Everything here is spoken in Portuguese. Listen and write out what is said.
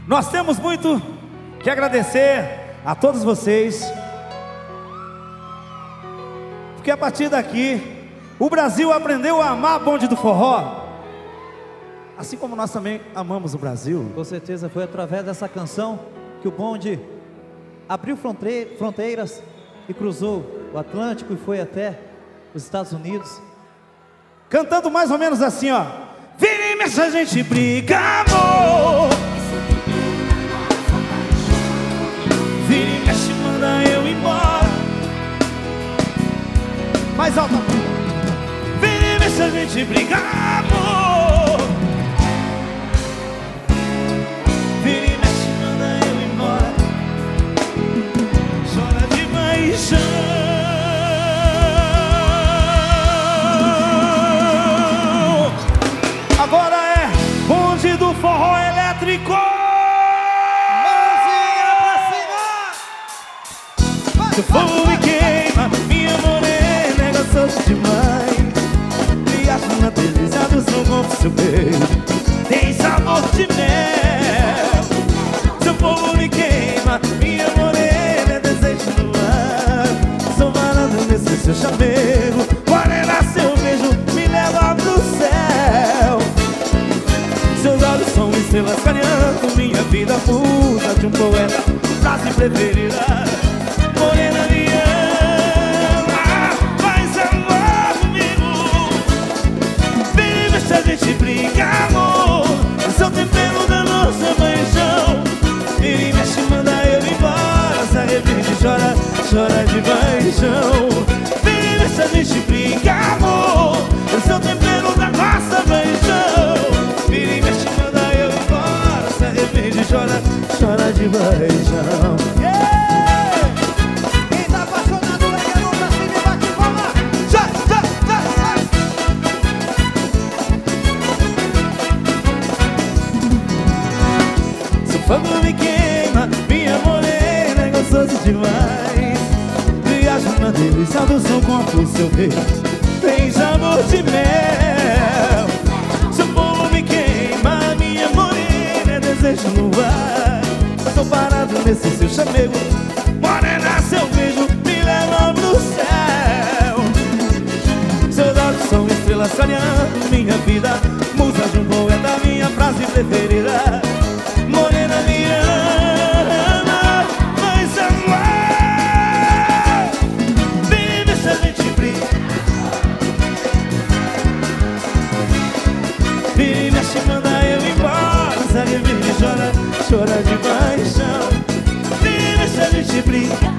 Nós temos muito que agradecer a todos vocês, porque a partir daqui o Brasil aprendeu a amar Bonde do Forró, assim como nós também amamos o Brasil. Com certeza foi através dessa canção que o bonde abriu fronteiras e cruzou o Atlântico e foi até os Estados Unidos. Cantando mais ou menos assim, ó: vira e mexe, a gente briga, amor. Vira e mexe, manda eu embora. Mais alto. Vira e mexe, a gente briga, amor. Vira e mexe, manda eu embora. Chora de paixão. Agora é Bonde do Forró Elétrico. Mãozinha pra cima. Se o fogo me queima, minha morena é gostoso demais. Viajo na delícia do seu corpo, seu beijo tem sabor de mel. Se o fogo me queima, minha morena é desejo no ar. Sou varando nesse seu chamego. Morena, seu beijo me leva pro céu. Seus olhos são estrelas clareando minha vida, musa de um poeta, frase preferida. Morena, me ama, faz amor comigo. Vem e mexe, a gente briga, amor. Seu tempero da nossa paixão. Vem e mexe, manda eu embora. Se arrepende, chora, chora de paixão. Vem e mexe, a gente briga, amor. Seu tempero da nossa paixão. Vira e mexe, manda eu embora. Se arrepende, chora, chora de paixão. Yeah! Quem tá apaixonado, leva a mão pra cima e bate palma. Já, já, já, já. Se o fogo me queima, minha morena é gostoso demais. Viajo na delícia do seu corpo, seu beijo tem sabor de mel. Se o fogo me queima, minha morena é desejo no ar. Tô parado nesse seu chamego. Morena, seu beijo me leva pro céu. Seus olhos são estrelas clareando minha vida, musa de um poeta, minha frase preferida. Morena, me ama, faz amor. Vem e deixa a gente brilhar. Vem e mexe, manda eu embora. Se arrepende, chora, chora de paixão. Vem e deixa a gente brilhar.